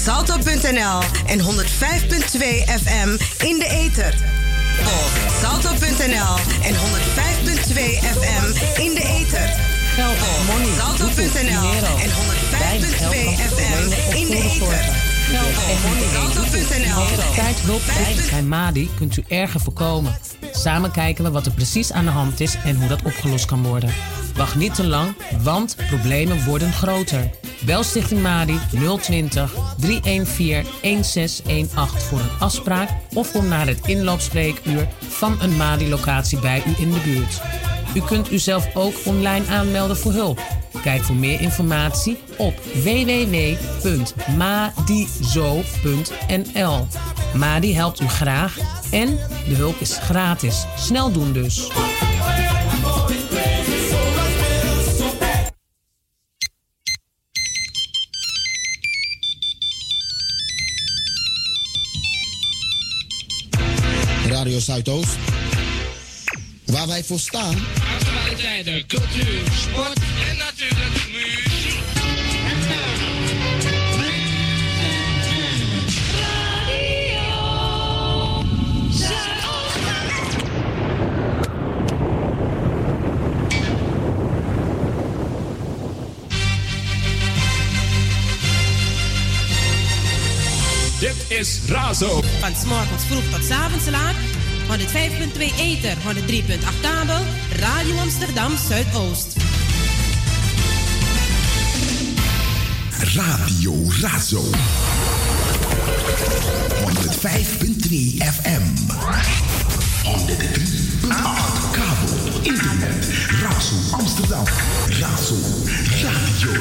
salto.nl en 105.2 FM in de ether. Of salto.nl en 105.2 FM in de ether. Of salto.nl en 105.2 FM in de ether. Tijd hulp zoekt bij MADI kunt u erger voorkomen. Samen kijken we wat er precies aan de hand is en hoe dat opgelost kan worden. Wacht niet te lang, want problemen worden groter. Bel Stichting MADI 020 314 1618 voor een afspraak of kom naar het inloopspreekuur van een MADI-locatie bij u in de buurt. U kunt uzelf ook online aanmelden voor hulp. Kijk voor meer informatie op www.madizo.nl. MADI helpt u graag en de hulp is gratis. Snel doen dus. Radio Zuidoost, waar wij voor staan. Actualiteiten, cultuur, sport en natuurlijk muziek. Radio Zuidoost. Dit is Razo. Van 's morgens vroeg tot 's avonds laat. 105.2 ether, 103.8 kabel, Radio Amsterdam Zuidoost. Radio Razo. 105.3 FM. 103.8 kabel, internet, Razo Amsterdam. Razo, radio.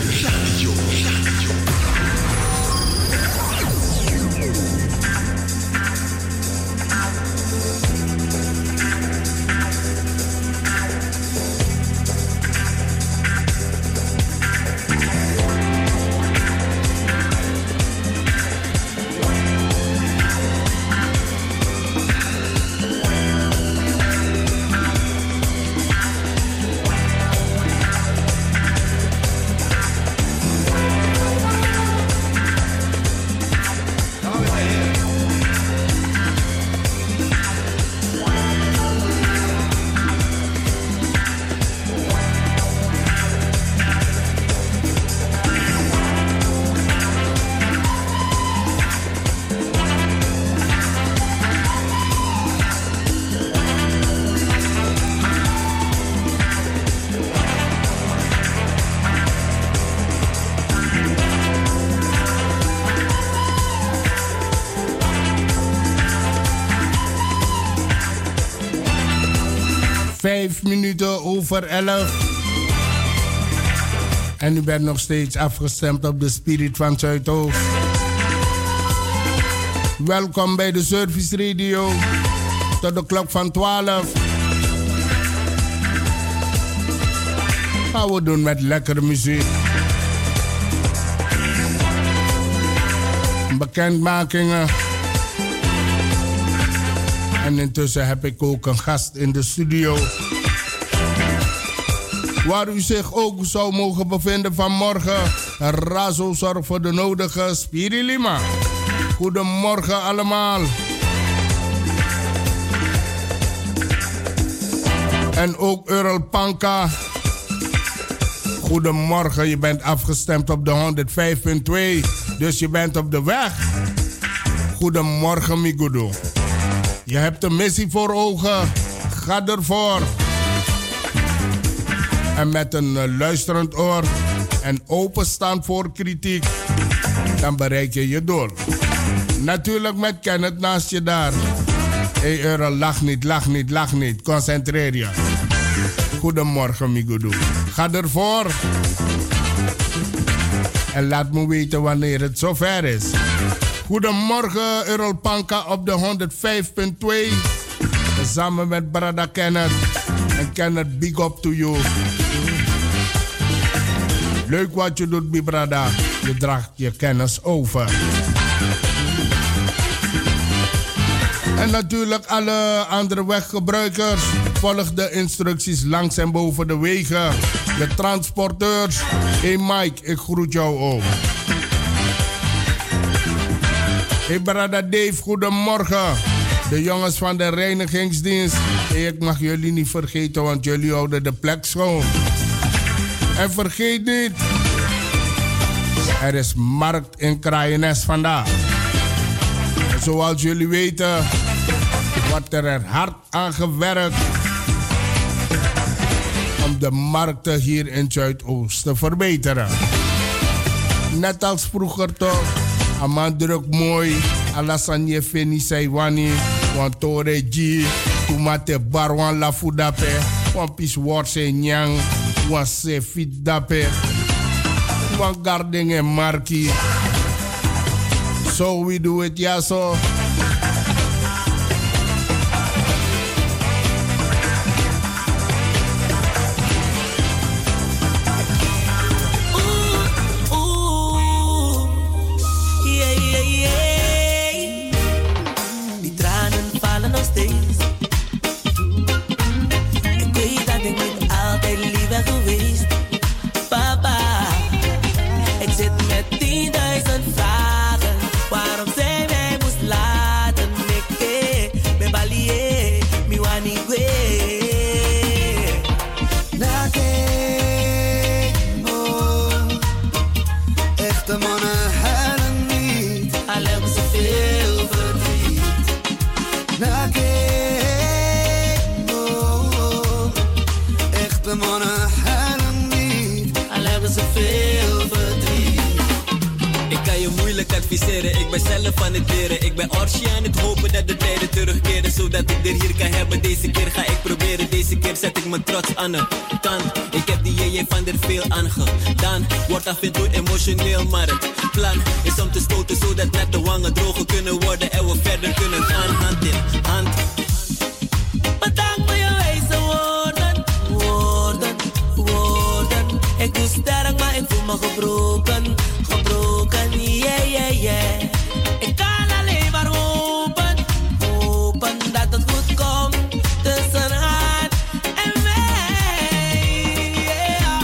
5 minuten over 11. En u bent nog steeds afgestemd op de Spirit van Zuidoost. Welkom bij de Service Radio. Tot de klok van 12. Gaan we doen met lekkere muziek. Bekendmakingen. En intussen heb ik ook een gast in de studio. Waar u zich ook zou mogen bevinden vanmorgen. Razo zorgt voor de nodige Spirilima. Goedemorgen allemaal. En ook Earl Panka. Goedemorgen, je bent afgestemd op de 105.2. Dus je bent op de weg. Goedemorgen, Migudo. Je hebt een missie voor ogen. Ga ervoor. En met een luisterend oor en openstand voor kritiek, dan bereik je je doel. Natuurlijk met Kenneth naast je daar. Hey Earl, lach niet. Concentreer je. Goedemorgen, Migudo. Ga ervoor. En laat me weten wanneer het zover is. Goedemorgen, Earl Panka op de 105.2. Samen met Brada Kenneth. En Kenneth, big up to you. Leuk wat je doet, Brada. Je draagt je kennis over. En natuurlijk alle andere weggebruikers. Volg de instructies langs en boven de wegen. De transporteurs. Hey Mike, ik groet jou ook. Hey brada Dave, goedemorgen. De jongens van de reinigingsdienst. Hey, ik mag jullie niet vergeten, want jullie houden de plek schoon. En vergeet niet, er is markt in Kraaienest vandaag. En zoals jullie weten, wordt er hard aan gewerkt om de markten hier in Zuidoost te verbeteren. Net als vroeger toch, aman druk mooi, Alassane Feni Saiwani, want Tore G, Kumate Barwan La Fudape, want Pis Worse Nyang, want Se Fit Dape, want Garding en Marki. So we do it, ja zo. Ik ben zelf van het leren. Ik ben Orsi aan het hopen dat de tijden terugkeren, zodat ik er hier kan hebben. Deze keer ga ik proberen. Deze keer zet ik mijn trots aan de kant. Ik heb die JJ van der veel aangedaan. Wordt af en toe emotioneel, maar het plan is om te stoten, zodat net de wangen droger kunnen worden en we verder kunnen gaan hand in hand. Bedankt voor je wijze woorden, woorden, woorden. Ik doe sterk, maar ik voel me gebroken, gebroken, yeah, yeah, yeah. Ik kan alleen maar hopen, hopen dat het goed komt tussen haar en mij, yeah.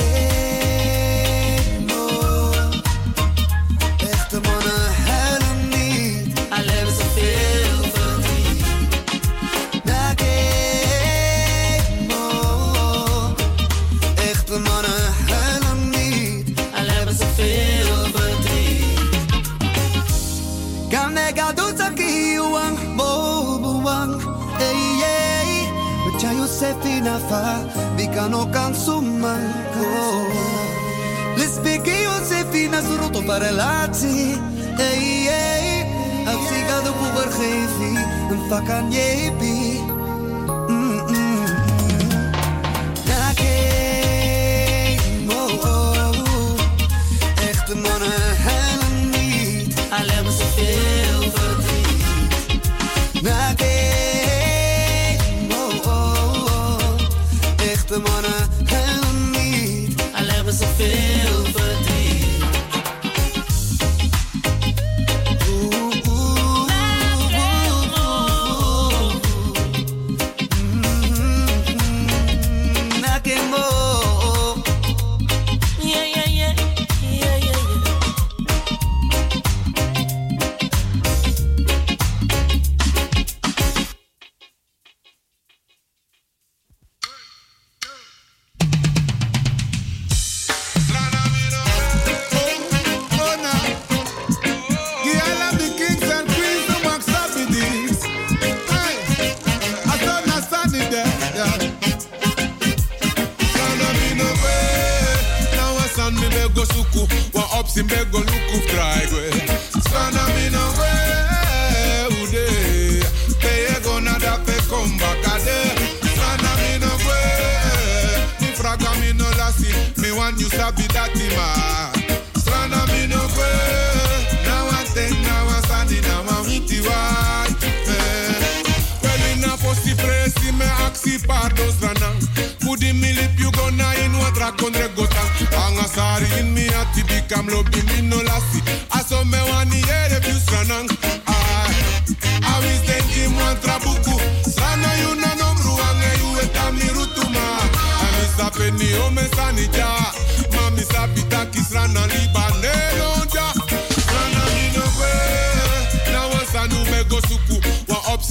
Echte mannen huilen niet, al hebben ze veel verdriet. Echte mannen huilen niet, al hebben ze veel verdriet. kan nega doet kiwang, bobuwang, hey hey. Met jou Josefina fa, bikano kan suman ko. Lispiki Josefina suroto para relatie, hey hey. Als ik aan de boer geef, een vak aan je bi. Echte mannen huilen niet, al hebben ze veel verdriet. Echte mannen huilen niet, al hebben ze veel verdriet.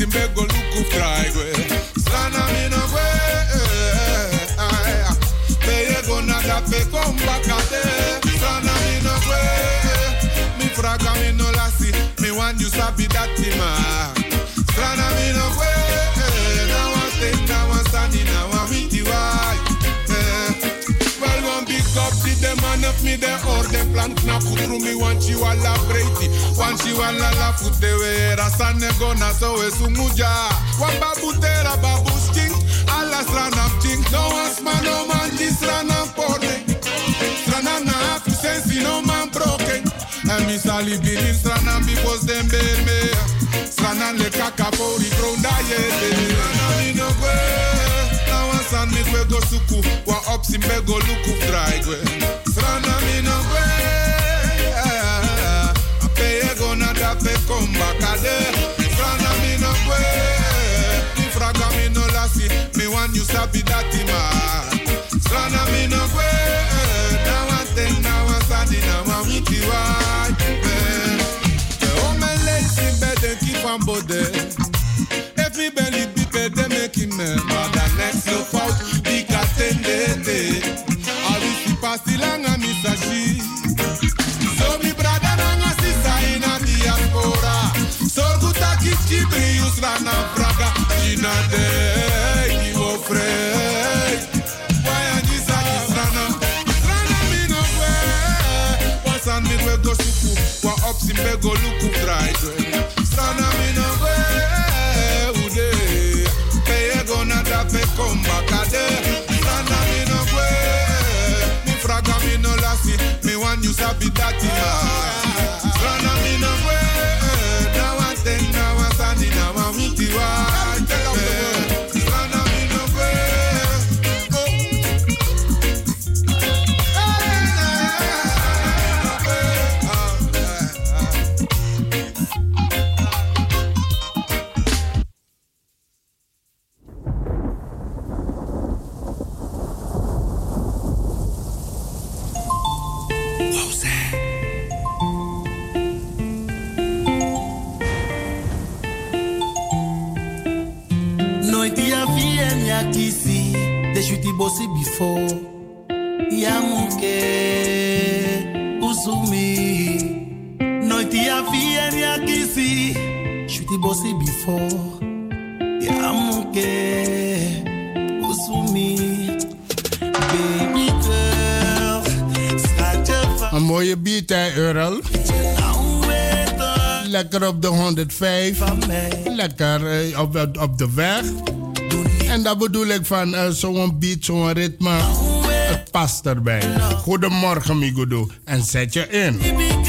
bego luku fraigwe. Strana mi no we. Peye gona da pe kombakade. Strana mi no we. Mi fraga mi no lasi. Me want you sabi that tima. Strana mi no we. Now I think now I standing now I meet you well, one big up to the man of me, the or the plan knap through me, want you all la breiti, want you all la foot the way, Rasane gonna so es umuja, one babu tera babu sting, alla strana ting, no one's man, no man, this strana porne, strana na happy sense, no man broken, and me sali bilin strana because them bear me, strana le kaka pori gronda yete, strana mi no way. San mi kwe go suku, wa opsi me go luku fraigwe. Strana mi no kwe, peye go na da pe kombakade. Strana mi no kwe, mi fraga mi no lasi, mi want you sabi dati man. Strana mi no kwe, now I think now I stand in now I meet you right. Oh my lazy bed and keep on body. If me belly be better make him but the next no fault be katendete. Arisi pasilanga misashi. So mi brother nanga sisa ina diaspora. So guta kichi brius rana fraga. Ina de ki ofre. Why anisa kisrana? Rana mi no kwe. Wasan mi kwe go suku. Wa opsi mbe go luku fraigwe. Rana mi no kwe. Gonna da pe kombakade. Strana mi no kwe. Mi fraga mi no lasi. Mi want you sabi dati ma. Strana mi no kwe. Now I think now I stand in now I meet you right. Strana mi no kwe. Kisi, de shuti bossy before. Yamuke, Uzumi. Noiti ya fien ya kisi, shuti bossy before. Yamuke, Uzumi. Baby girl, schatje van. Een mooie beat, hè, Earl? Lekker op de 105. Lekker op de weg. En dat bedoel ik van zo'n beat, zo'n ritme. Het past erbij. Goedemorgen, Migudo. En zet je in.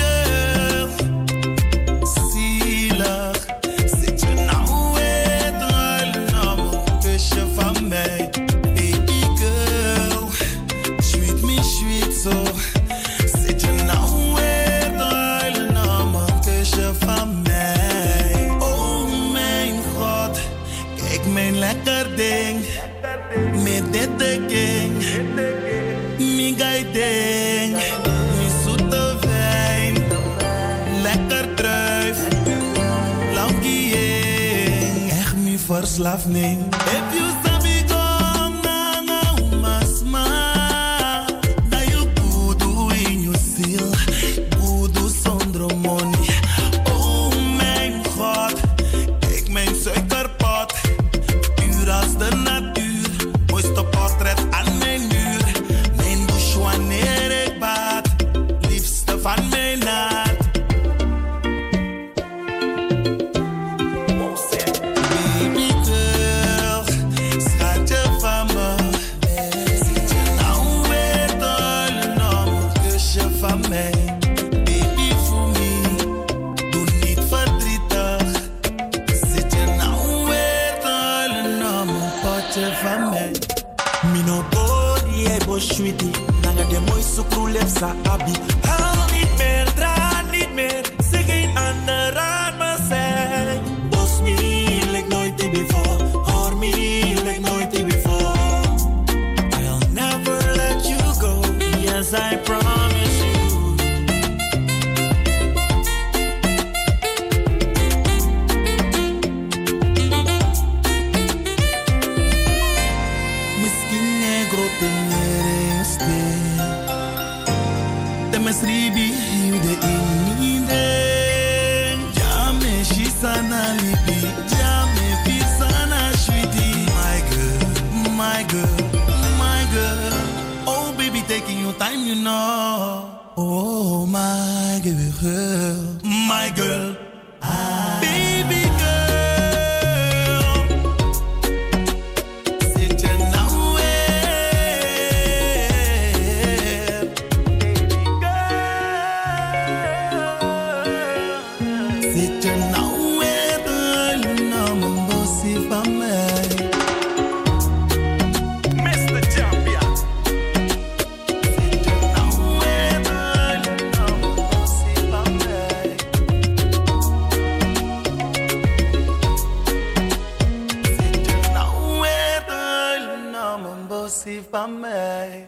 Lekker ding, met dit ding, mi guiding, mi zoete wijn, lekker druif, langiering, echt mi verslaving. If you sabi go na umasma, dat you voodoo in your ziel, voodoo zonder money. Oh mijn God, ik mijn suikerpot. Als de natuur, mooiste portret aan mijn muur. Mijn douche wanneer ik bad, liefste van mijn naad. Baby girl, schatje van me. Zit je nou weer te huilen om een kusje van mij? Baby voor me, doe niet verdrietig. Zit je nou weer te huilen om een potje van mij? Mino body, hij boshwiti. Nanga de mooi sukru lefsa abi. Hou niet meer, draai niet meer. Zeg geen ander aan me zij. Bos me, like nooit before. Hoor me, like nooit before. I'll never let you go. Yes, I promise you. you know. Oh, my girl. My girl. Baby girl. Zit je nou weer? Baby girl. Zit je nou weer te naar mijn bossie van mij? Mr. Champion. Zit je nou weer te naar mijn bossie van mij? Zit je nou weer te naar mijn bossie van mij?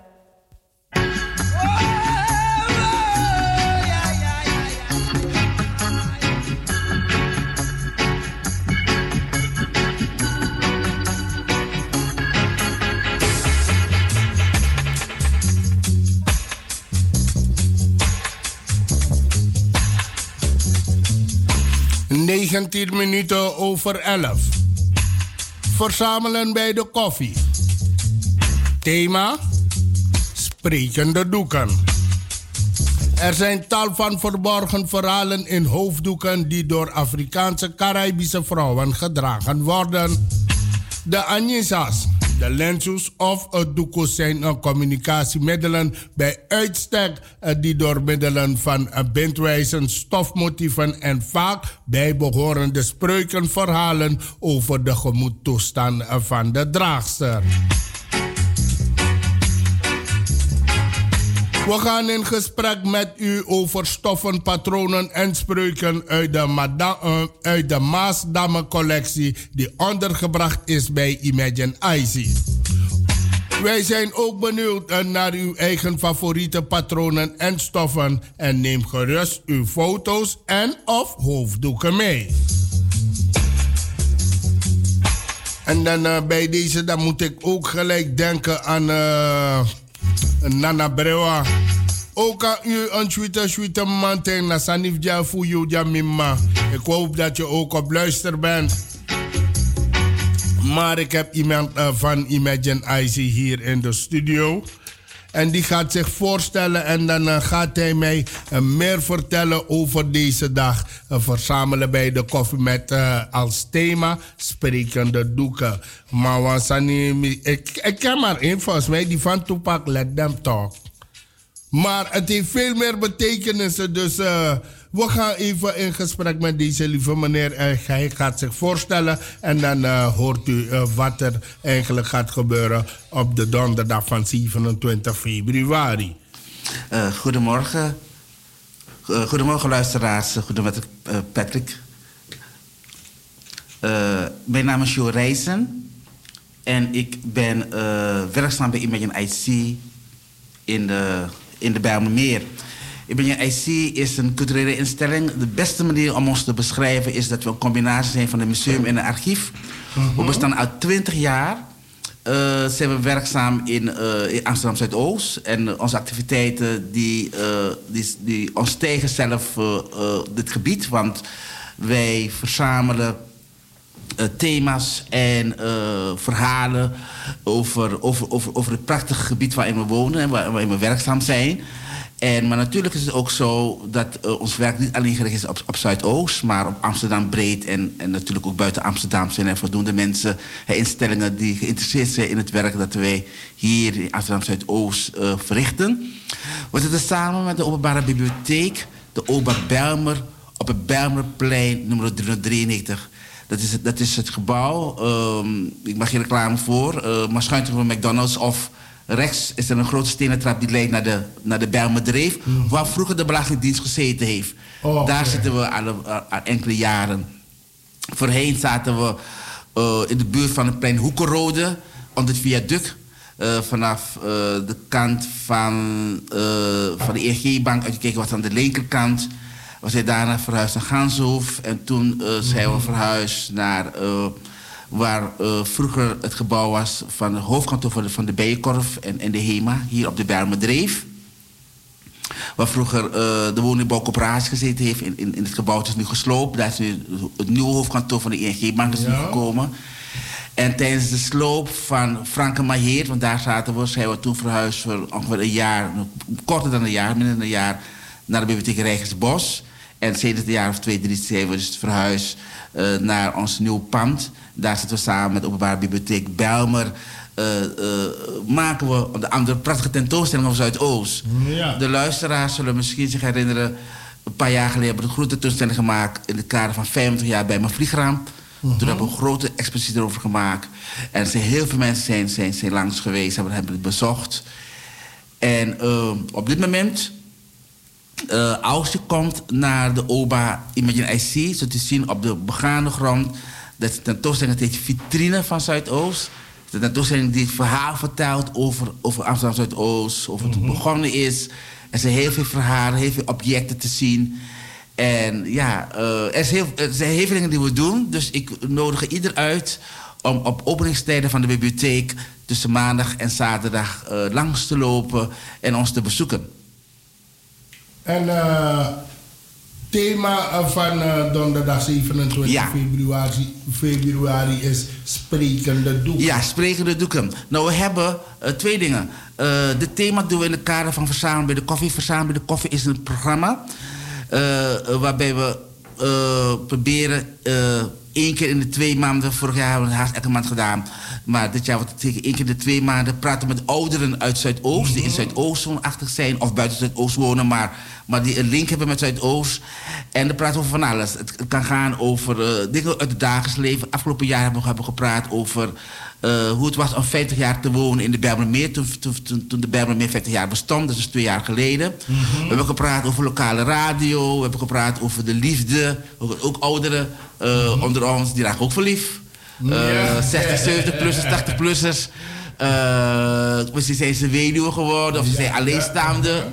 ...19 minuten over 11. Verzamelen bij de koffie. Thema: sprekende doeken. Er zijn tal van verborgen verhalen in hoofddoeken... die door Afrikaanse Caribische vrouwen gedragen worden. De Anyisas, de lensus of het doekoe zijn communicatiemiddelen bij uitstek die door middelen van bindwijzen, stofmotieven en vaak bijbehorende spreuken verhalen over de gemoedtoestand van de draagster. We gaan in gesprek met u over stoffen, patronen en spreuken uit de Maasdamme collectie die ondergebracht is bij Imagine IC. Wij zijn ook benieuwd naar uw eigen favoriete patronen en stoffen en neem gerust uw foto's en of hoofddoeken mee. En dan bij deze dan moet ik ook gelijk denken aan Nana Brewa. Ook aan u een sweete man tegen na sanifja voor jou jamima. Ik hoop dat je ook op luister bent. Maar ik heb iemand van Imagine IC hier in de studio. En die gaat zich voorstellen en dan gaat hij mij meer vertellen over deze dag. Verzamelen bij de koffie met als thema sprekende doeken. Maar wansani, ik ken maar één volgens mij, die van Tupac, Let Them Talk. Maar het heeft veel meer betekenissen, dus we gaan even in gesprek met deze lieve meneer. Hij gaat zich voorstellen en dan hoort u wat er eigenlijk gaat gebeuren op de donderdag van 27 februari. Goedemorgen. Goedemorgen luisteraars. Goedemorgen Patrick. Mijn naam is Jo Rijzen en ik ben werkzaam bij Imagine IC in de Bijlmermeer. Imagine IC is een culturele instelling. De beste manier om ons te beschrijven is dat we een combinatie zijn van een museum en een archief. We bestaan al 20 jaar. Zijn we werkzaam in Amsterdam Zuidoost. En onze activiteiten die ontstijgen zelf dit gebied. Want wij verzamelen thema's en verhalen over het prachtige gebied waarin we wonen en waarin we werkzaam zijn. Maar natuurlijk is het ook zo dat ons werk niet alleen gericht is op Zuidoost, maar op Amsterdam breed en natuurlijk ook buiten Amsterdam zijn er voldoende mensen en instellingen die geïnteresseerd zijn in het werk dat wij hier in Amsterdam Zuidoost verrichten. We zitten samen met de Openbare Bibliotheek, de OBA Bijlmer, op het Bijlmerplein nummer 393. Dat is het gebouw. Ik maak geen reclame voor. Maar schuin van McDonald's of rechts is er een grote stenen trap die leidt naar de Bijlmerdreef, waar vroeger de Belastingdienst gezeten heeft. Daar zitten we al enkele jaren. Voorheen zaten we in de buurt van het plein Hoekenrode, onder het viaduct. Vanaf de kant van de EG-bank uitgekeken was aan de linkerkant. We zijn daarna verhuisd naar Ganshoef. En toen zijn we verhuisd naar waar vroeger het gebouw was van het hoofdkantoor van de Bijenkorf en de HEMA, hier op de Bijlmerdreef. Waar vroeger de woningbouwcoöperatie gezeten heeft in het gebouw. Het is nu gesloopt. Daar is nu het nieuwe hoofdkantoor van de ING-bank gekomen. En tijdens de sloop van Frankenmaheerd, want daar zijn we toen verhuisd voor ongeveer een jaar, korter dan een jaar, minder dan een jaar, naar de bibliotheek Rijgersbos. En sinds een jaar of 2, 3 zijn we dus verhuisd naar ons nieuw pand. Daar zitten we samen met de Openbare Bibliotheek Bijlmer. Maken we de andere prachtige tentoonstelling over Zuidoost. Ja. De luisteraars zullen misschien zich herinneren, een paar jaar geleden hebben we een grote tentoonstelling gemaakt in het kader van 50 jaar bij mijn vliegramp. Toen hebben we een grote expositie erover gemaakt. En er zijn heel veel mensen zijn langs geweest, hebben het bezocht. En op dit moment, als je komt naar de OBA Imagine IC, zo te zien op de begaande grond, dat is de tentoonstelling, het heet Vitrine van Zuidoost. De tentoonstelling die het verhaal vertelt over Amsterdam Zuidoost, over hoe het begonnen is. Er zijn heel veel verhalen, heel veel objecten te zien. En ja, er zijn heel veel dingen die we doen. Dus ik nodig ieder uit om op openingstijden van de bibliotheek tussen maandag en zaterdag langs te lopen en ons te bezoeken. En thema van donderdag 27 februari is sprekende doeken. Ja, sprekende doeken. Nou, we hebben 2 dingen. Dit thema doen we in het kader van Verzamelen bij de Koffie. Verzamelen bij de Koffie is een programma waarbij we proberen 1 keer in de 2 maanden, vorig jaar hebben we het haast elke maand gedaan, maar dit jaar wordt het zeker 1 keer in de 2 maanden, praten met ouderen uit Zuidoost, die in Zuidoost woonachtig zijn of buiten Zuidoost wonen, maar die een link hebben met Zuidoost. En dan praten we over van alles. Het kan gaan over dingen uit het dagelijks leven. Afgelopen jaar hebben we gepraat over hoe het was om 50 jaar te wonen in de Bijlmermeer. Toen de Bijlmermeer 50 jaar bestond, dat is 2 jaar geleden. We hebben gepraat over lokale radio. We hebben gepraat over de liefde. Ook ouderen onder ons, die raken ook verliefd. 60, 70-plussers, 80-plussers. Misschien zijn ze weduwe geworden of ze zijn alleenstaande.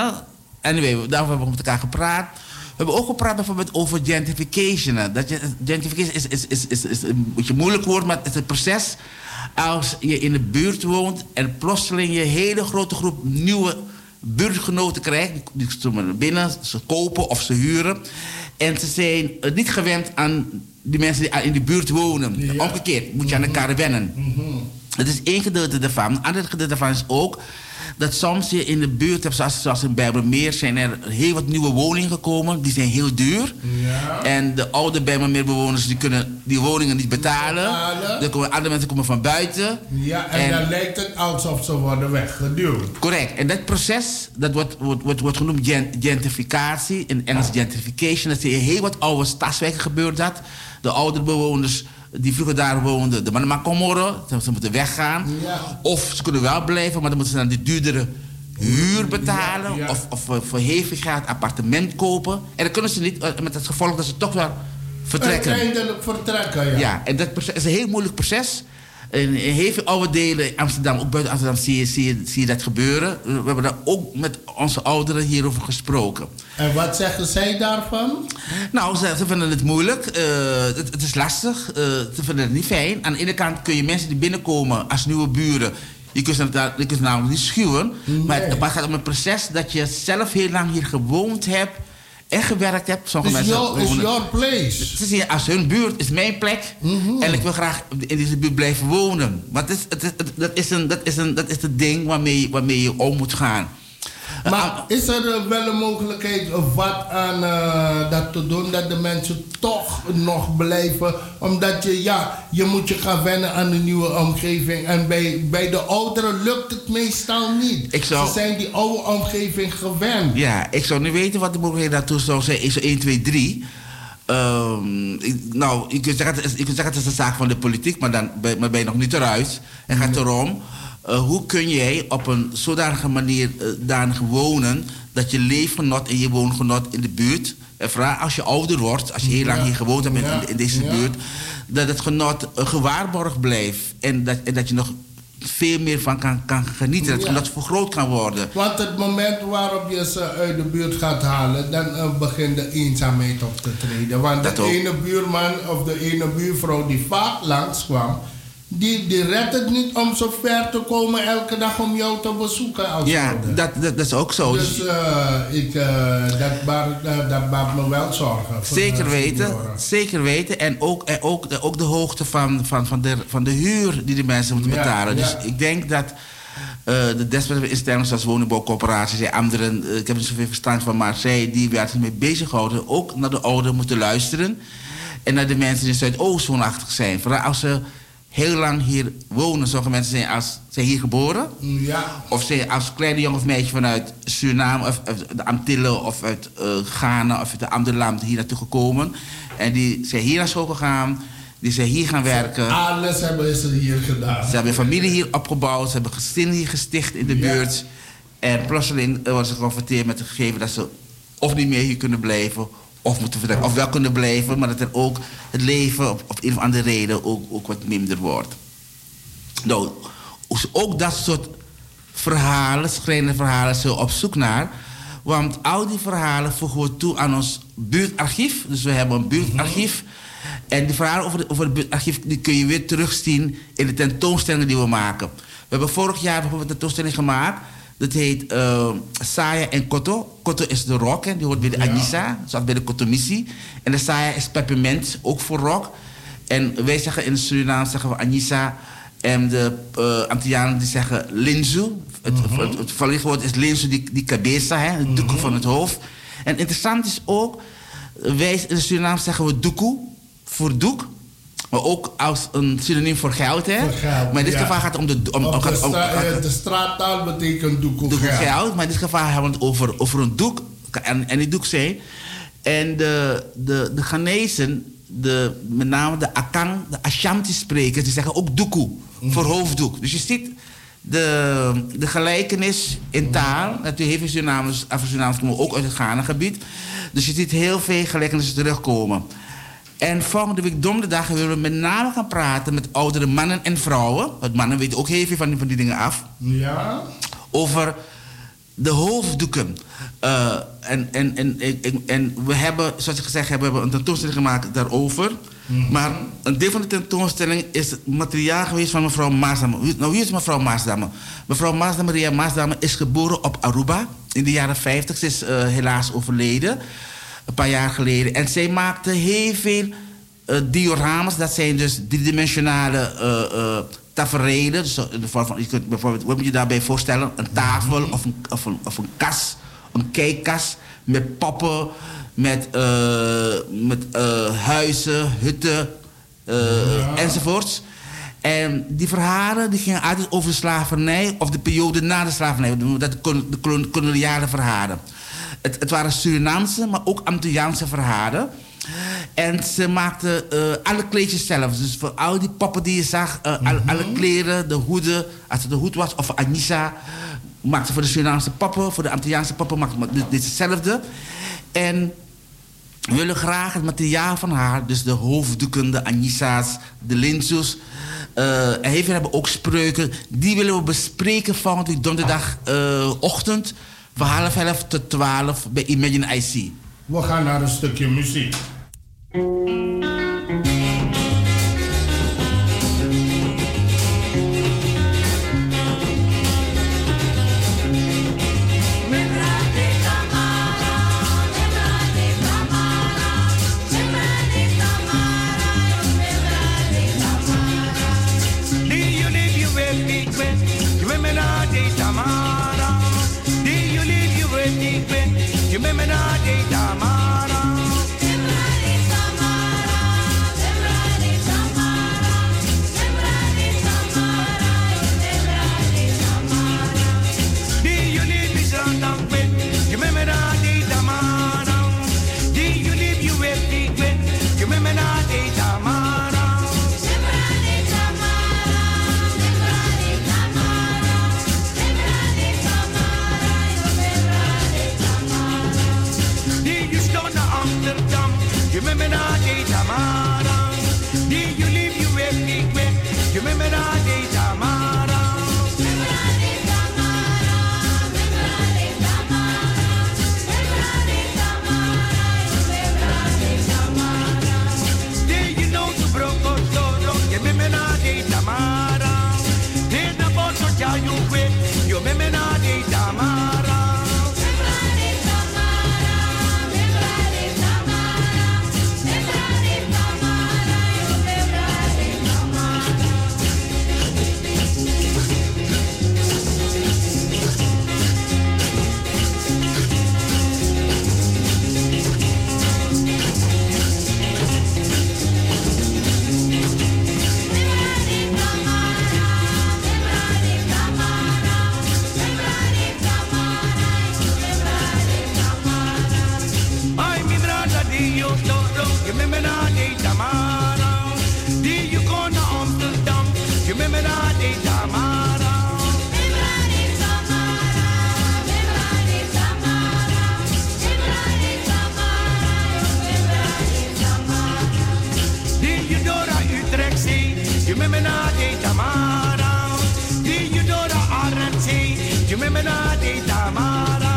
Anyway, daarover hebben we met elkaar gepraat. We hebben ook gepraat bijvoorbeeld over gentrification. Gentrification is een beetje moeilijk woord, maar het is een proces. Als je in de buurt woont en plotseling je hele grote groep nieuwe buurtgenoten krijgt. Die stromen binnen, ze kopen of ze huren. En ze zijn niet gewend aan die mensen die in de buurt wonen. Ja. Omgekeerd, moet je aan elkaar wennen. Dat is één gedeelte daarvan. Een ander gedeelte daarvan is ook dat soms je in de buurt hebt, zoals in Bijlmermeer, zijn er heel wat nieuwe woningen gekomen. Die zijn heel duur. Ja. En de oude Bijlmermeerbewoners die kunnen die woningen niet betalen. Andere mensen komen van buiten. Ja, en dan lijkt het alsof ze worden weggeduwd. Correct. En dat proces, dat wordt genoemd gentrificatie. In Engels gentrification. Dat is in heel wat oude stadswijken gebeurt dat. De oude bewoners die vroeger daar woonden, de mannen maar komoren, ze moeten weggaan. Ja. Of ze kunnen wel blijven, maar dan moeten ze dan die duurdere huur betalen. Ja, ja. Of voor hevig geld appartement kopen. En dan kunnen ze niet, met het gevolg dat ze toch wel vertrekken. Uiteindelijk vertrekken, ja. Ja, en dat proces is een heel moeilijk proces. In heel veel oude delen in Amsterdam, ook buiten Amsterdam, zie je dat gebeuren. We hebben daar ook met onze ouderen hierover gesproken. En wat zeggen zij daarvan? Nou, ze vinden het moeilijk. Het is lastig. Ze vinden het niet fijn. Aan de ene kant kun je mensen die binnenkomen als nieuwe buren, je kunt ze namelijk niet schuwen. Nee. Maar het gaat om een proces dat je zelf heel lang hier gewoond hebt en gewerkt hebt. Sommige mensen is your place. Ze zien als hun buurt is mijn plek. En ik wil graag in deze buurt blijven wonen. Maar dat is het ding waarmee je om moet gaan. Maar is er wel een mogelijkheid wat aan dat te doen, dat de mensen toch nog blijven? Omdat je moet je gaan wennen aan de nieuwe omgeving. En bij de ouderen lukt het meestal niet. Ze zijn die oude omgeving gewend. Ja, ik zou nu weten wat de mogelijkheid daartoe zou zijn. Is 1, 2, 3. Nou, je kunt zeggen het is een zaak van de politiek, maar dan ben je nog niet eruit. En gaat erom, hoe kun jij op een zodanige manier daar wonen dat je leefgenot en je woongenot in de buurt, en vooral als je ouder wordt, als je heel lang hier gewoond hebt in deze buurt, dat het genot gewaarborgd blijft en dat je nog veel meer van kan genieten, dat het genot vergroot kan worden. Want het moment waarop je ze uit de buurt gaat halen, dan begint de eenzaamheid op te treden. Want de ene buurman of de ene buurvrouw die vaak langskwam, die redt het niet om zo ver te komen elke dag om jou te bezoeken. Als ja, ouder. dat is ook zo. Dus dat baart me wel zorgen. Zeker weten. En ook de hoogte van de huur die de mensen moeten betalen. Dus ik denk dat de desbetreffende instellingen zoals woningbouwcoöperaties en anderen, ik heb er niet zoveel verstand van, maar zij die waar zich mee bezighouden, ook naar de ouderen moeten luisteren. En naar de mensen die in Zuidoost woonachtig zijn. Vooral als ze heel lang hier wonen. Sommige mensen zijn hier geboren. Ja. Of zijn als kleine jongen of meisje vanuit Suriname of de Antillen of uit Ghana of uit een ander land hier naartoe gekomen. En die zijn hier naar school gegaan. Die zijn hier gaan werken. Alles hebben ze hier gedaan. Ze hebben familie hier opgebouwd. Ze hebben gezin hier gesticht in de buurt. En plotseling worden ze geconfronteerd met het gegeven dat ze of niet meer hier kunnen blijven. Of moeten vertrekken, of wel kunnen blijven, maar dat er ook het leven op een of andere reden ook wat minder wordt. Nou, ook dat soort verhalen, schrijnende verhalen, zijn we op zoek naar. Want al die verhalen voegen we toe aan ons buurtarchief. Dus we hebben een buurtarchief. En die verhalen over het buurtarchief die kun je weer terugzien in de tentoonstellingen die we maken. We hebben vorig jaar bijvoorbeeld een tentoonstelling gemaakt. Dat heet Saya en Koto. Koto is de rock, hè. Die hoort bij de Anissa, zoals bij de Kotomissie. En de Saya is peppermint, ook voor rock. En wij zeggen in Suriname zeggen we Anissa. En de Antillianen die zeggen linzu. Het volledige woord is linzu, die cabeza, hè, het doek van het hoofd. En interessant is ook, wij in Suriname zeggen we doekoe, voor doek. Maar ook als een synoniem voor geld, hè? Voor geld, maar in dit geval gaat het om de straattaal betekent doek of geld. Maar in dit geval hebben we het over een doek. En die doek zijn. En de Ghanesen, met name de Akang, de Ashanti-sprekers, die zeggen ook doekoe, voor hoofddoek. Dus je ziet de gelijkenis in taal. Natuurlijk heeft Afro-Surinamers komen ook uit het Ghana-gebied. Dus je ziet heel veel gelijkenissen terugkomen. En volgende week donderdag willen we met name gaan praten met oudere mannen en vrouwen. Want mannen weten ook heel veel van die dingen af. Ja. Over de hoofddoeken. En we hebben, zoals ik gezegd heb, we hebben een tentoonstelling gemaakt daarover. Maar een deel van de tentoonstelling is het materiaal geweest van mevrouw Maasdame. Nou, wie is mevrouw Maasdame? Mevrouw Maasdame, Maria Maasdame, is geboren op Aruba in de jaren 50. Ze is helaas overleden. Een paar jaar geleden. En zij maakte heel veel dioramas. Dat zijn dus driedimensionale taferelen. Dus in de vorm van, je kunt bijvoorbeeld, wat moet je daarbij voorstellen? Een tafel of een kas. Een kijkkas met poppen, met huizen, hutten enzovoorts. En die verhalen die gingen altijd over de slavernij of de periode na de slavernij. De koloniale verhalen. Het waren Surinaamse, maar ook Antilliaanse verhalen. En ze maakten alle kleedjes zelf. Dus voor al die poppen die je zag, alle kleren, de hoeden, als het de hoed was, of Anissa, maakte voor de Surinaamse poppen, voor de Antilliaanse poppen maakte dit hetzelfde. En we willen graag het materiaal van haar, dus de hoofddoeken, de Anissa's, de linzus. En heel veel hebben ook spreuken. Die willen we bespreken volgende week donderdagochtend. Van 11:30 tot 12 bij Imagine IC. We gaan naar een stukje muziek. Tamara. je met me naar de Tamara. Die je kon naar Amsterdam, je met me naar de Tamara. Die je door naar Utrecht zee, je met me naar de Tamara. Die je door naar Arnhem zee, je met me naar de Tamara.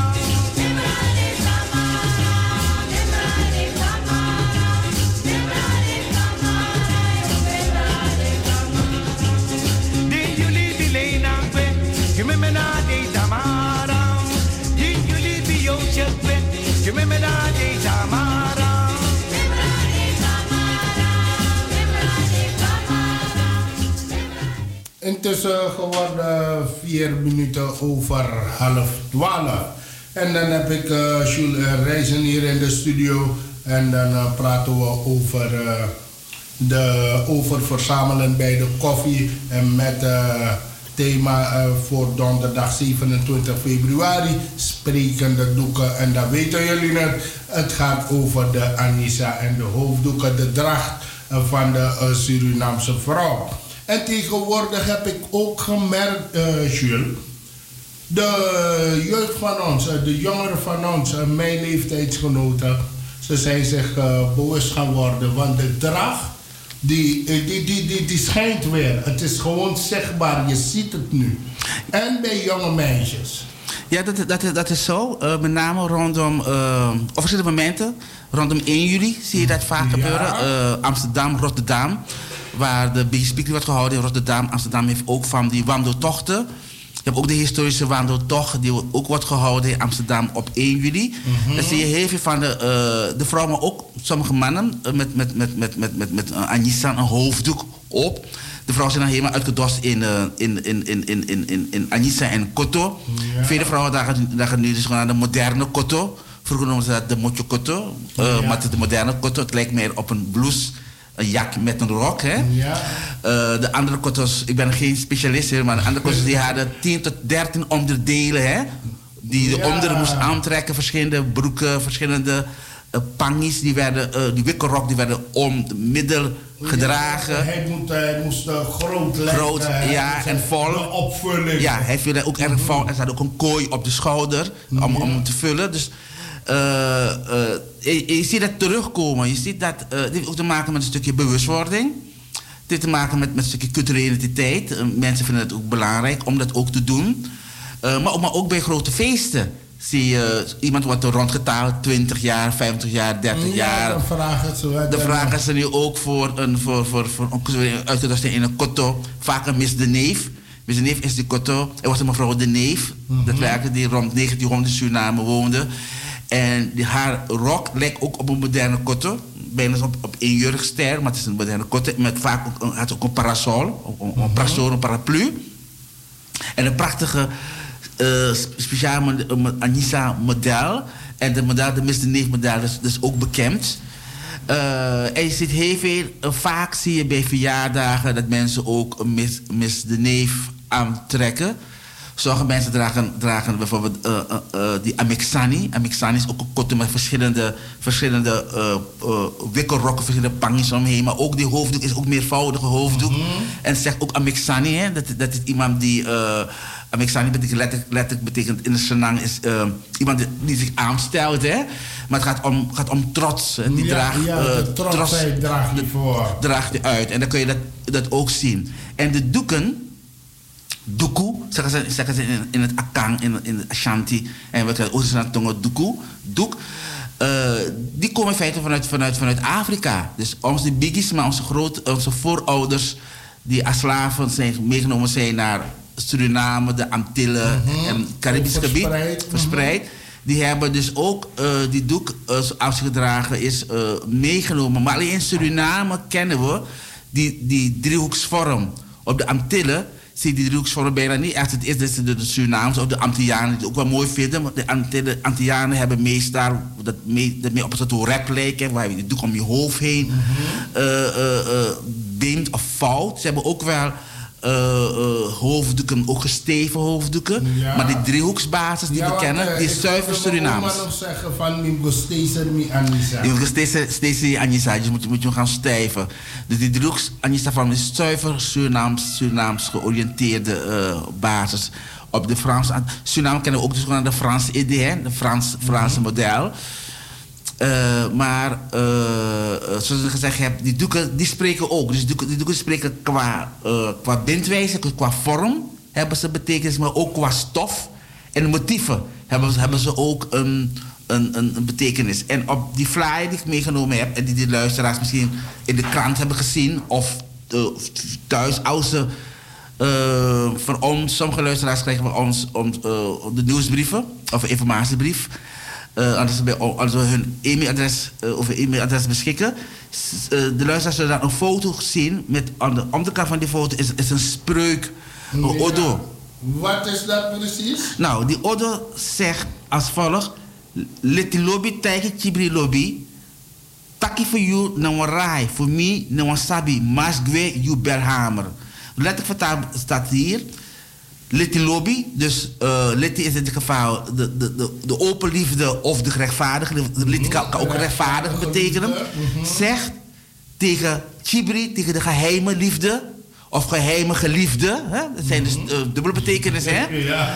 4 minuten over 11:30. En dan heb ik Jules Reizen hier in de studio. En dan praten we over verzamelen bij de koffie. En met thema voor donderdag 27 februari. Sprekende doeken. En dan weten jullie het. Het gaat over de Anissa en de hoofddoeken. De dracht van de Surinaamse vrouw. En tegenwoordig heb ik ook gemerkt, Jules, de jeugd van ons, de jongeren van ons, mijn leeftijdsgenoten, ze zijn zich bewust gaan worden. Want de dracht, die schijnt weer. Het is gewoon zichtbaar, je ziet het nu. En bij jonge meisjes. Ja, dat is zo. Met name rondom, op verschillende momenten, rondom 1 juli zie je dat vaak gebeuren. Amsterdam, Rotterdam. Waar de Speaker wordt gehouden in Rotterdam. Amsterdam heeft ook van die wandeltochten. Je hebt ook de historische wandeltocht die ook wordt gehouden in Amsterdam op 1 juli. Dan zie je heel veel van de vrouwen, maar ook sommige mannen met Anissa, een hoofddoek op. De vrouwen zijn dan helemaal uitgedost in Anissa en Koto. Ja. Vele vrouwen dragen nu dus gewoon aan de moderne Koto. Vroeger noemden ze dat de Mocho Koto. Maar het is de moderne Koto. Het lijkt meer op een blouse. Een jak met een rok, hè? Ja. De andere kotos, ik ben geen specialist hier, maar de andere kotos die hadden 10 tot 13 onderdelen, hè? Die de onderen moest aantrekken, verschillende broeken, verschillende pangies, die wikkelrok, die werden om de middel gedragen. Hij moest groot lijken. Groot, ja, en vol. De opvulling. Ja, hij viel ook erg vol. Er zat ook een kooi op de schouder om te vullen. Dus je ziet dat terugkomen. Je ziet dat, dit heeft ook te maken met een stukje bewustwording. Dit heeft te maken met een stukje culturele identiteit. Mensen vinden het ook belangrijk om dat ook te doen. Maar ook bij grote feesten. Zie je, iemand wordt er rondgeteld, 20 jaar, 50 jaar, 30 jaar. Dan vragen ze nu ook voor uitgedost in een kotto. Vaak een Miss de Neef. Miss de Neef is die kotto. Er was een mevrouw de Neef. Dat werkte die rond 1900 in Suriname woonde. En haar rok lijkt ook op een moderne kotto. Bijna op een jurkster, maar het is een moderne kotto. Met vaak had ook een parasol, een paraplu. En een prachtige speciaal Anissa model. En de Miss de Neef model is ook bekend. En je ziet heel veel, vaak zie je bij verjaardagen dat mensen ook een Miss de Neef aantrekken. Sommige mensen dragen bijvoorbeeld die Amixani. Amixani is ook een kotto met verschillende wikkelrokken, verschillende pangies omheen. Maar ook die hoofddoek is ook meervoudige hoofddoek. En het zegt ook Amixani, hè? Dat is iemand die... Amixani betekent letterlijk betekent in de Senang is iemand die zich aanstelt, hè? Maar het gaat om trots. En die trotsheid draagt je voor. Draagt je uit. En dan kun je dat ook zien. En de doeken... Doekoe, zeggen ze in het Akang, in het Ashanti. En we krijgen Oost-Tongo doek. Die komen in feite vanuit Afrika. Dus onze biggies, maar onze voorouders... die als slaven meegenomen zijn naar Suriname, de Antillen en het Caribisch gebied. Verspreid. Die hebben dus ook die doek, zoals gedragen is, meegenomen. Maar alleen in Suriname kennen we die driehoeksvorm. Op de Antillen zie je die driehoeksvorm bijna niet echt. Het is dus de Surinamers of de Antillianen die het ook wel mooi vinden. Want de Antillianen hebben meestal dat mee op een soort rap lijken, waar je die doek om je hoofd heen bindt of vouwt. Ze hebben ook wel hoofddoeken, ook gesteven hoofddoeken. Ja. Maar die driehoeksbasis die we kennen, die is zuiver Surinaams. Ik wil nog zeggen van die gestezen mi Anissa. Die gestezen Anissa, dus moet je gaan stijven. Dus die driehoeks Anissa van is zuiver Surinaams georiënteerde basis. Op de Franse... Suriname kennen we ook dus de Franse idee, de Franse model. Maar zoals ik gezegd heb, die doeken die spreken ook. Dus die doeken spreken qua bindwijze, qua vorm hebben ze betekenis, maar ook qua stof en motieven hebben ze ook een betekenis. En op die flyer die ik meegenomen heb en die de luisteraars misschien in de krant hebben gezien of thuis, als ze van ons, sommige luisteraars krijgen van ons de nieuwsbrieven of informatiebrief. Als we hun e-mailadres beschikken. De luisteraars zullen daar een foto zien. Met aan de onderkant van die foto is een spreuk. Een odo. Wat is dat precies? Nou, die odo zegt als volgt. Leti lobby tijke chibri lobby. Taki voor you na warai. Voor mij na wasabi. Masgwe you belhamer. Letterlijk vertaald staat hier. Leti lobby, dus leti is in dit geval de open liefde of de gerechtvaardige. Leti kan ook rechtvaardig betekenen. Zegt tegen chibri, tegen de geheime liefde of geheime geliefde. Hè? Dat zijn dus dubbele betekenissen. Hè?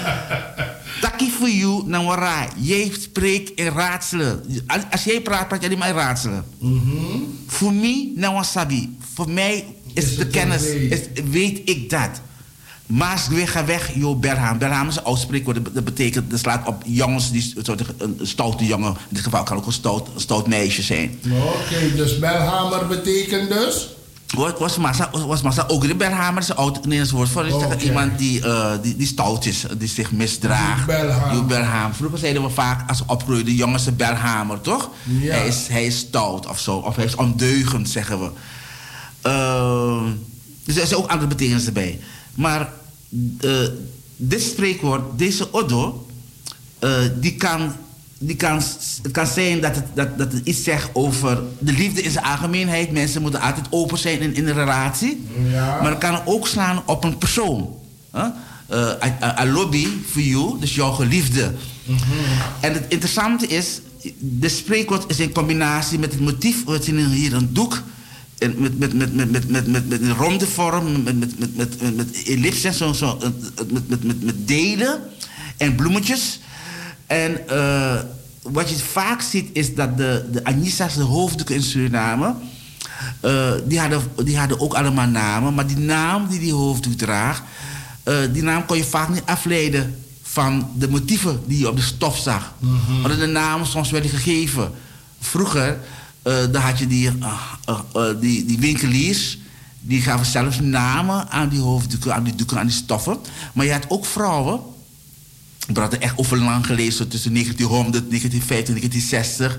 Taki voor you, nawara. Jij spreekt in raadselen. Als jij praat, praat jij niet maar in raadselen. Voor mij, nawasabi. Voor mij is de kennis, weet ik dat. Maas ga weg, joh, Berham. Berham is een oud spreekwoord. Dat betekent, dat slaat op jongens, een stoute jongen. In dit geval kan ook een stout meisje zijn. Oké, dus Belhamer betekent dus? Was massa ook de Berhamer is een oud Nederlands woord voor. Dus iemand die stout is, die zich misdraagt. Belhamer. Vroeger zeiden we vaak, als we opgroeiden, de jongens de Belhamer, toch? Ja. Hij is stout of zo. Of hij is ondeugend, zeggen we. Dus er zijn ook andere betekenissen bij. Maar dit spreekwoord, deze odo, het kan zijn dat het iets zegt over de liefde in zijn algemeenheid. Mensen moeten altijd open zijn in een relatie. Ja. Maar het kan ook slaan op een persoon. A lobby for you, dus jouw geliefde. En het interessante is, de spreekwoord is in combinatie met het motief. We zien hier een doek. Met een ronde vorm, met ellipsen, met delen en bloemetjes. En wat je vaak ziet is dat de Anissa's, de hoofddoeken in Suriname, die hadden ook allemaal namen. Maar die naam die hoofddoek draagt, die naam kon je vaak niet afleiden van de motieven die je op de stof zag. Maar de namen soms werden gegeven. Vroeger... dan had je die winkeliers, die gaven zelfs namen aan die hoofddoeken, aan die doeken, aan die stoffen. Maar je had ook vrouwen, we hadden echt over lang gelezen, tussen 1900, 1950, 1960,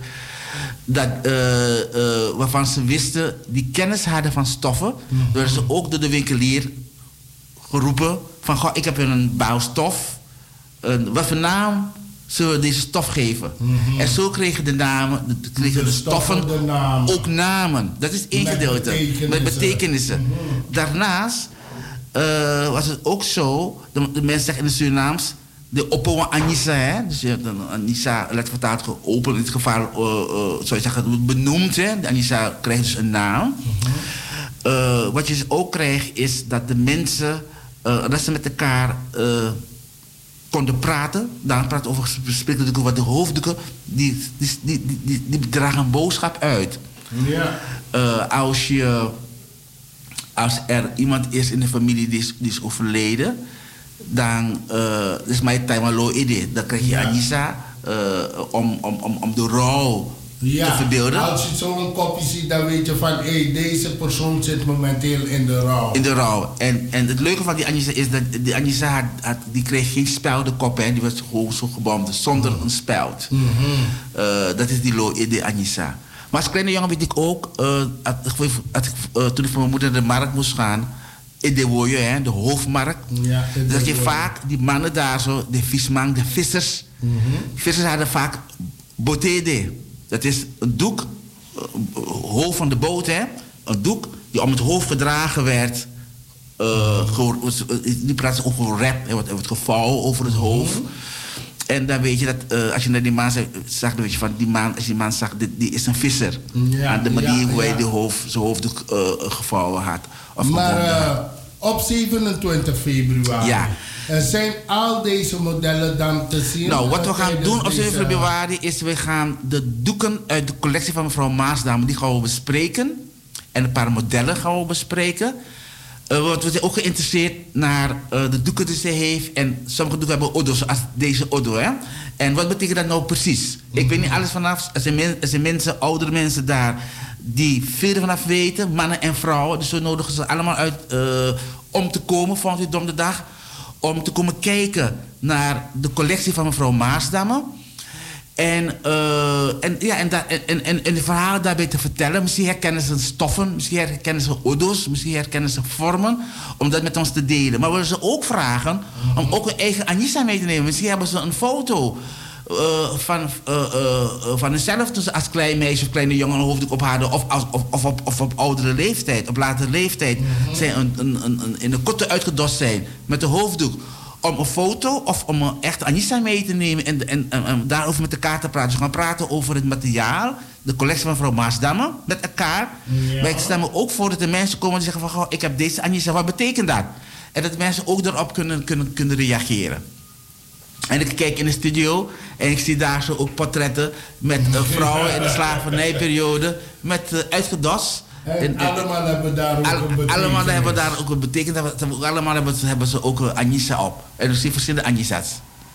waarvan ze wisten, die kennis hadden van stoffen, werden ze ook door de winkelier geroepen van, goh, ik heb een bouwstof, wat voor naam zullen we deze stof geven? En zo kregen de stoffen ook namen. Dat is één gedeelte. Met betekenissen. Daarnaast was het ook zo, de mensen zeggen in het Surinaams, de Oppo Anissa, hè? Dus je hebt een Anissa, letterlijk vertaald geopend, in dit geval, zou je zeggen, benoemd, hè? De Anissa krijgt dus een naam. Wat je ook krijgt, is dat de mensen, dat ze met elkaar konden praten. Dan praten over spreken wat de hoofddoeken, die dragen een boodschap uit. Ja. Als er iemand is in de familie die is overleden, dan is mijn time idee. Dan krijg je Anissa om de rouw te verbeelden. Als je zo'n kopje ziet, dan weet je van deze persoon zit momenteel in de rouw. In de rouw. En het leuke van die Anissa is dat die Anissa die kreeg geen speldenkop, hè. Die was gewoon zo gebonden zonder een speld. Dat is die idee Anissa. Maar als kleine jongen weet ik ook, toen ik voor mijn moeder naar de markt moest gaan, in de Woje, de hoofdmarkt, dat je vaak die mannen daar zo, de visman, de vissers, vissers hadden vaak botede. Dat is een doek, hoofd van de boot, hè? Een doek die om het hoofd gedragen werd die praat over rap. Hij wordt gevouwen over het hoofd. En dan weet je dat, als je naar die man zag, dan weet je van die man, als die man zag, die is een visser. Aan de manier hoe hij zijn hoofddoek gevouwen had. Maar op 27 februari zijn al deze modellen dan te zien? Nou, wat we gaan doen op 7 februari is, we gaan de doeken uit de collectie van mevrouw Maasdam, die gaan we bespreken. En een paar modellen gaan we bespreken. Want we zijn ook geïnteresseerd naar de doeken die ze heeft. En sommige doeken hebben oddo's, zoals deze oddo. Hè? En wat betekent dat nou precies? Ik weet niet alles vanaf. Er zijn mensen, oudere mensen daar, die veel ervan af weten. Mannen en vrouwen. Dus we nodigen ze allemaal uit om te komen volgende donderdag. Om te komen kijken naar de collectie van mevrouw Maasdamme. En de verhalen daarbij te vertellen. Misschien herkennen ze stoffen, misschien herkennen ze oddo's, misschien herkennen ze vormen. Om dat met ons te delen. Maar we willen ze ook vragen om ook hun eigen Anissa mee te nemen. Misschien hebben ze een foto van hunzelf toen ze als klein meisje of kleine jongen een hoofddoek op hadden. Of op oudere leeftijd, op latere leeftijd. Zij in de kotten uitgedost zijn met een hoofddoek. Om een foto of om een echte Anissa mee te nemen en daarover met elkaar te praten. Dus we gaan praten over het materiaal, de collectie van mevrouw Maasdamme met elkaar. Ja. Maar ik stel me ook voor dat de mensen komen die zeggen van, goh, ik heb deze Anissa, wat betekent dat? En dat mensen ook daarop kunnen reageren. En ik kijk in de studio en ik zie daar zo ook portretten met vrouwen in de slavernijperiode met uitgedost. Allemaal hebben daar ook een betekenis. Allemaal hebben daar ook een betekenis. Allemaal hebben ze ook Anissa op. En er zijn verschillende Annissa's.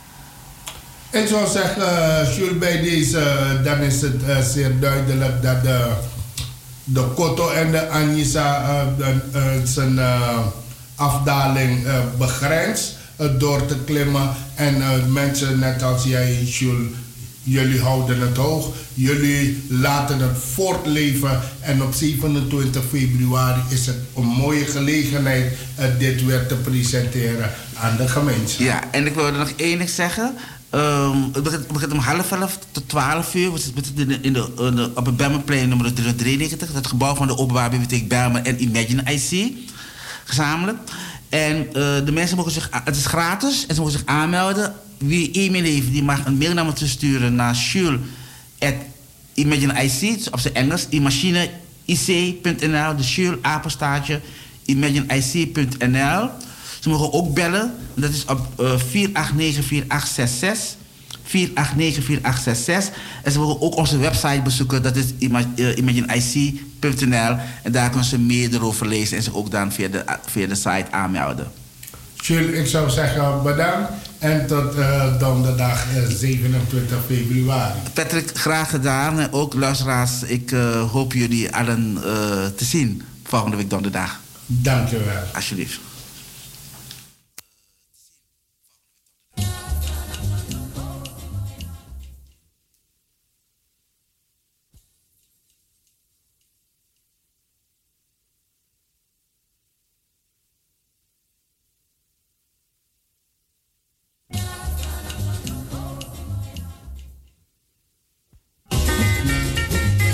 Ik zou zeggen, Jules, bij deze, dan is het zeer duidelijk dat de Koto en de Anissa zijn afdaling begrenst door te klimmen. En mensen, net als jij, Jules, jullie houden het hoog. Jullie laten het voortleven. En op 27 februari is het een mooie gelegenheid dit weer te presenteren aan de gemeenschap. Ja, en ik wilde nog één ding zeggen. Het begint om 11:30 tot 12 uur. We zitten op het Bijlmerplein nummer 393. Dat gebouw van de Openbare Bibliotheek Bijlmer en Imagine IC. Gezamenlijk. En de mensen mogen zich... Het is gratis en ze mogen zich aanmelden. Wie e-mail heeft, die mag een mail naar me toe sturen naar Jules@ImagineIC, dus op zijn Engels, imagineic.nl, de Jules apenstaartje, imagineic.nl. Ze mogen ook bellen, dat is op 489-4866. 489-4866. En ze mogen ook onze website bezoeken, dat is imagineic.nl. En daar kunnen ze meer erover lezen en zich ook dan via de site aanmelden. Jules, ik zou zeggen bedankt en tot donderdag 27 februari. Patrick, graag gedaan. En ook luisteraars, ik hoop jullie allen te zien volgende week donderdag. Dank je wel. Alsjeblieft.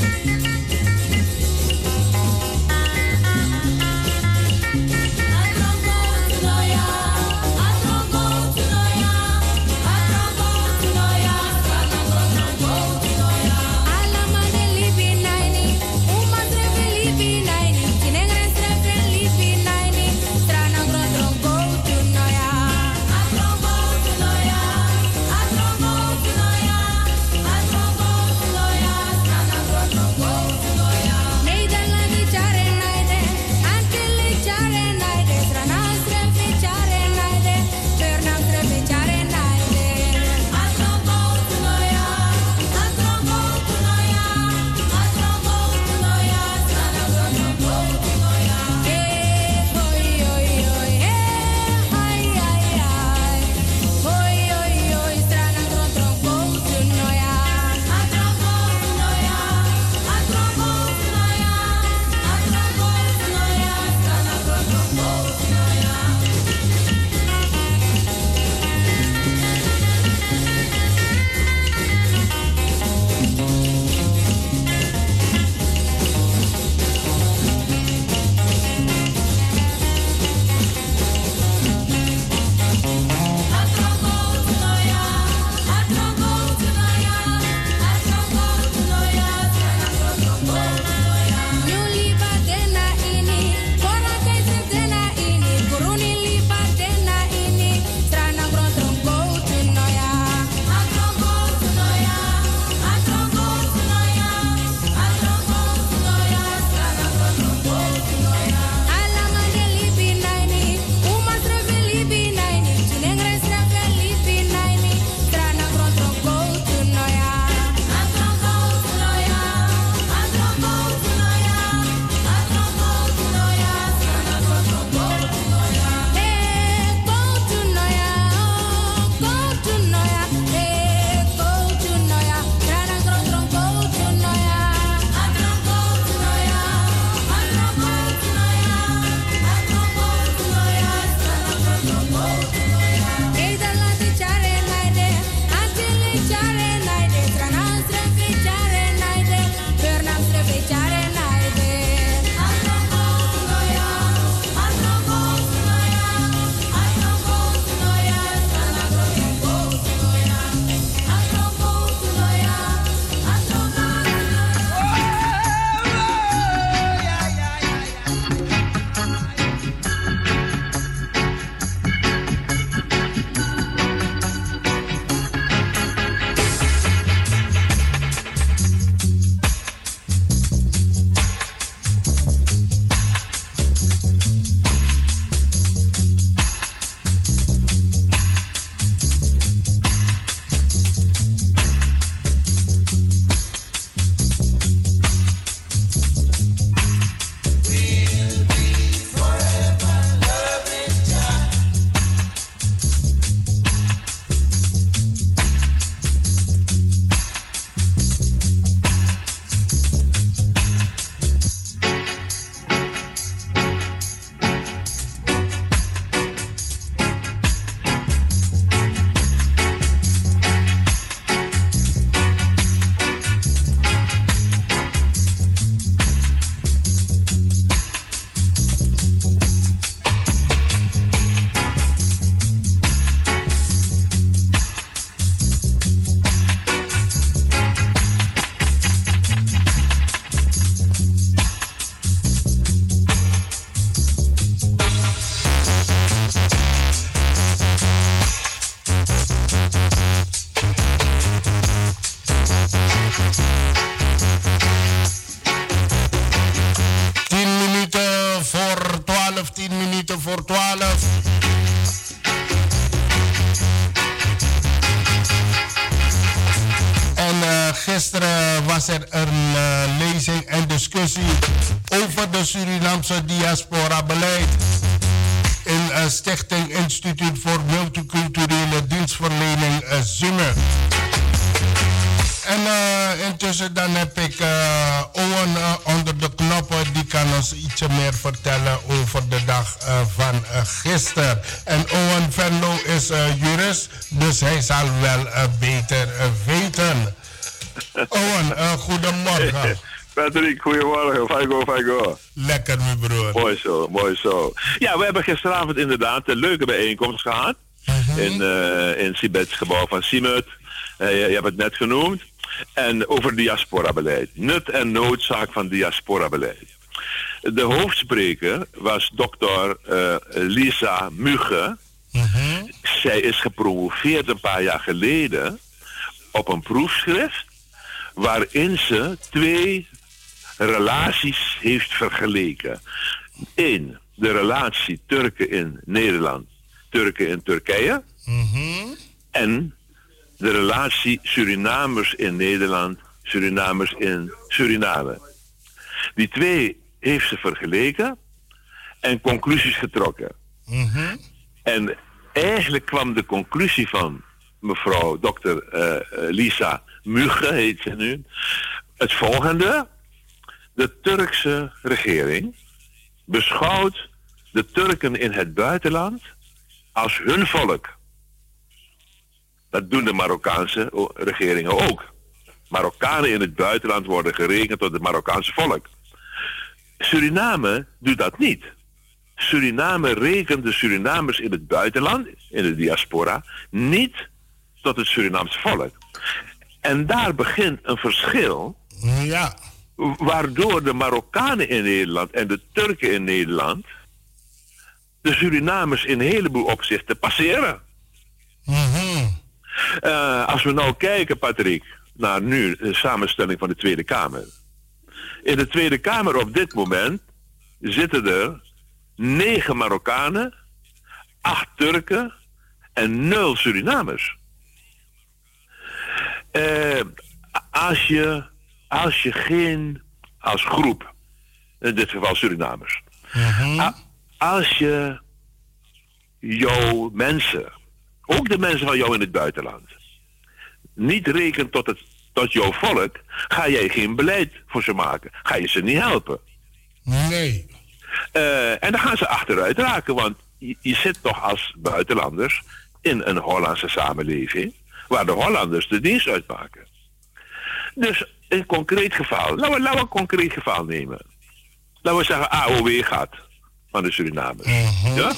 I over de Surinaamse diaspora-beleid in Stichting Instituut voor Multiculturele Dienstverlening Zunge. En intussen dan heb ik Owen onder de knoppen. Die kan ons ietsje meer vertellen over de dag van gisteren. En Owen Venlo is jurist, dus hij zal wel beter weten. Owen, goedemorgen. Patrick, goedemorgen. Fijn. Lekker, mijn broer. Mooi zo. Ja, we hebben gisteravond inderdaad een leuke bijeenkomst gehad. In Sibets gebouw van Siemut. Je hebt het net genoemd. En over diaspora-beleid. Nut en noodzaak van diaspora-beleid. De hoofdspreker was dokter Lisa Mugge. Zij is gepromoveerd een paar jaar geleden op een proefschrift waarin ze 2 relaties heeft vergeleken. 1, de relatie Turken in Nederland, Turken in Turkije. En de relatie Surinamers in Nederland, Surinamers in Suriname. Die 2 heeft ze vergeleken en conclusies getrokken. En eigenlijk kwam de conclusie van mevrouw dokter Lisa Mugge, heet ze nu, het volgende. De Turkse regering beschouwt de Turken in het buitenland als hun volk. Dat doen de Marokkaanse regeringen ook. Marokkanen in het buitenland worden gerekend tot het Marokkaanse volk. Suriname doet dat niet. Suriname rekent de Surinamers in het buitenland, in de diaspora, niet tot het Surinaamse volk. En daar begint een verschil. Ja. Waardoor de Marokkanen in Nederland en de Turken in Nederland de Surinamers in een heleboel opzichten passeren. Als we nou kijken, Patrick, naar nu de samenstelling van de Tweede Kamer. In de Tweede Kamer op dit moment zitten er 9 Marokkanen, 8 Turken en 0 Surinamers. Als je geen, als groep, in dit geval Surinamers, als je jouw mensen, ook de mensen van jou in het buitenland, niet rekent tot jouw volk, ga jij geen beleid voor ze maken. Ga je ze niet helpen. Nee. En dan gaan ze achteruit raken, want je zit toch als buitenlanders in een Hollandse samenleving, waar de Hollanders de dienst uitmaken. Dus een concreet geval, laten we een concreet geval nemen. Laten we zeggen AOW gaat van de Surinamers. Ja?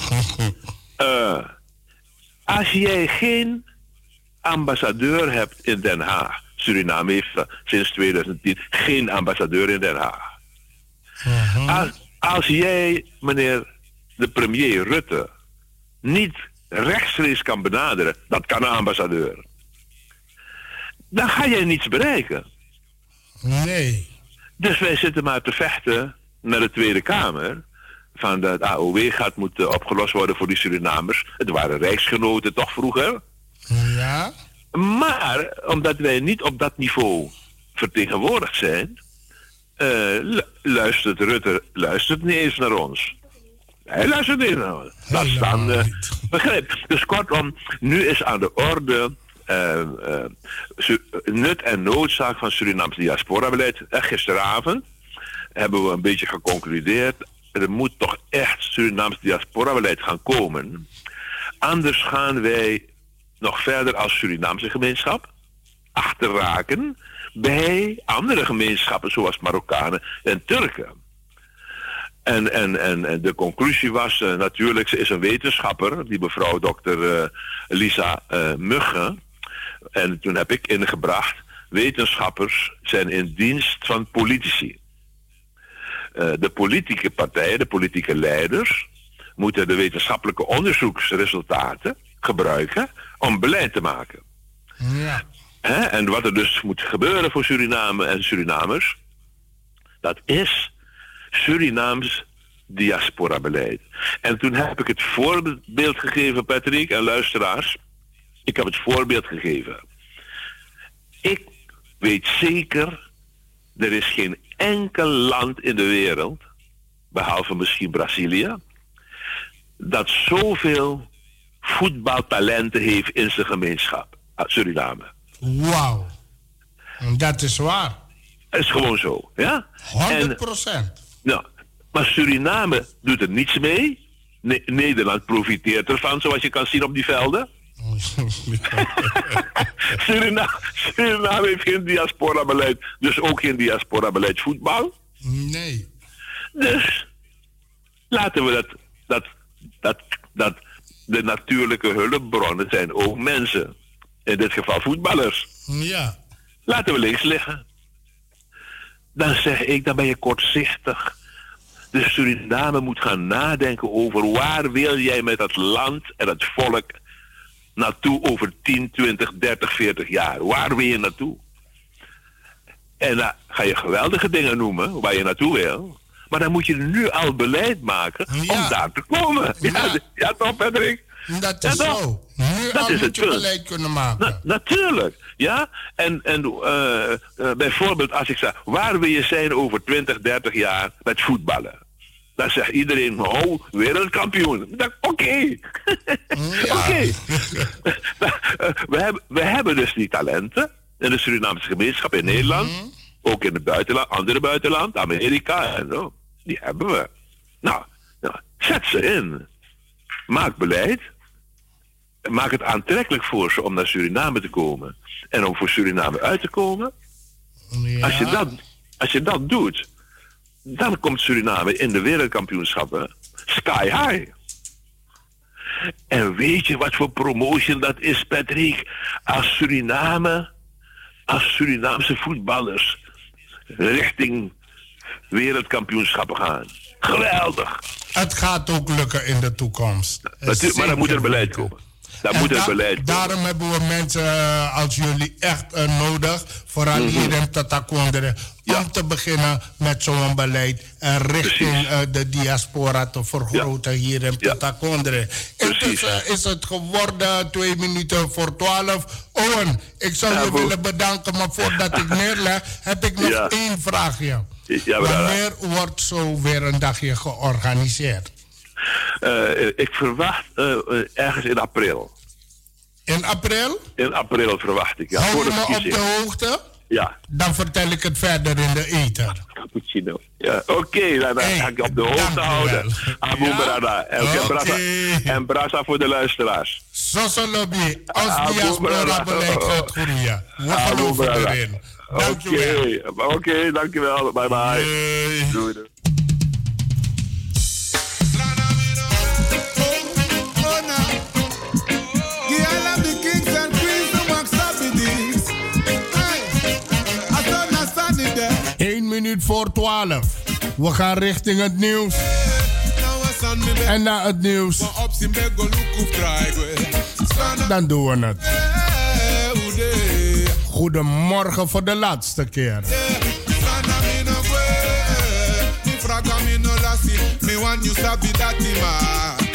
Als jij geen ambassadeur hebt in Den Haag. Suriname heeft sinds 2010 geen ambassadeur in Den Haag. Als jij, meneer de premier Rutte, niet rechtstreeks kan benaderen, dat kan een ambassadeur, dan ga jij niets bereiken. Nee. Dus wij zitten maar te vechten naar de Tweede Kamer van dat AOW gaat moeten opgelost worden voor die Surinamers. Het waren rijksgenoten toch vroeger? Ja. Maar omdat wij niet op dat niveau vertegenwoordigd zijn, luistert Rutte niet eens naar ons. Hij luistert niet naar ons. Dat is dan begrijp. Dus kortom, nu is aan de orde nut en noodzaak van Surinaams diaspora-beleid. Gisteravond hebben we een beetje geconcludeerd. Er moet toch echt Surinaams diaspora-beleid gaan komen. Anders gaan wij nog verder als Surinaamse gemeenschap achterraken bij andere gemeenschappen zoals Marokkanen en Turken. En de conclusie was natuurlijk, ze is een wetenschapper, die mevrouw dokter Lisa Mugge. En toen heb ik ingebracht, wetenschappers zijn in dienst van politici. De politieke partijen, de politieke leiders, moeten de wetenschappelijke onderzoeksresultaten gebruiken om beleid te maken. Ja. En wat er dus moet gebeuren voor Suriname en Surinamers, dat is Surinaams diaspora-beleid. En toen heb ik het voorbeeld gegeven, Patrick en luisteraars. Ik heb het voorbeeld gegeven. Ik weet zeker, er is geen enkel land in de wereld, behalve misschien Brazilië, dat zoveel voetbaltalenten heeft in zijn gemeenschap. Suriname. Wauw. Dat is waar. Het is gewoon zo, ja? 100%. Nou, maar Suriname doet er niets mee. Nederland profiteert ervan, zoals je kan zien op die velden. Suriname heeft geen diaspora-beleid, dus ook geen diaspora-beleid voetbal. Nee. Dus laten we dat de natuurlijke hulpbronnen zijn ook mensen. In dit geval voetballers. Ja. Laten we links liggen. Dan zeg ik, dan ben je kortzichtig. Dus Suriname moet gaan nadenken over waar wil jij met het land en het volk naartoe over 10, 20, 30, 40 jaar. Waar wil je naartoe? En dan ga je geweldige dingen noemen waar je naartoe wil. Maar dan moet je nu al beleid maken om daar te komen. Ja toch, Patrick? Dat is zo. Nu dat al is moet je beleid kunnen maken. Natuurlijk, ja. En bijvoorbeeld als ik zeg, waar wil je zijn over 20, 30 jaar met voetballen? Dan zegt iedereen, oh, wereldkampioen. Oké. Oké. We hebben dus die talenten in de Surinaamse gemeenschap in Nederland. Ook in het buitenland, andere buitenland, Amerika en zo. Die hebben we. Nou, zet ze in. Maak beleid. Maak het aantrekkelijk voor ze om naar Suriname te komen. En om voor Suriname uit te komen. Ja. Als je dat doet, dan komt Suriname in de wereldkampioenschappen sky high. En weet je wat voor promotion dat is, Patrick? Als Surinaamse voetballers richting wereldkampioenschappen gaan. Geweldig. Het gaat ook lukken in de toekomst. Maar dan moet er beleid komen. Daarom hebben we mensen als jullie echt nodig. Vooral hier in Tatakondre. Om te beginnen met zo'n beleid. En richting de diaspora te vergroten hier in Tatakondre. Intussen is het geworden 2 minuten voor 12. Owen, ik zou je willen bedanken. Maar voordat ik neerleg, heb ik nog 1 vraagje. Wanneer wordt zo weer een dagje georganiseerd? Ik verwacht ergens in april. In april? In april verwacht ik, ja. Hou je me op de hoogte? Ja. Dan vertel ik het verder in de ether. Cappuccino. Ja, oké, dan ga ik op de hoogte houden. Abu Brada. En brasa voor de luisteraars. Zoso lobby. Als diaspora beleid gaat groeien. We geloven erin. Dankjewel. Oké, dankjewel. Bye bye. Doei. Minuut voor 12. We gaan richting het nieuws. En na het nieuws, dan doen we het. Goedemorgen voor de laatste keer. Me want you sabi that man.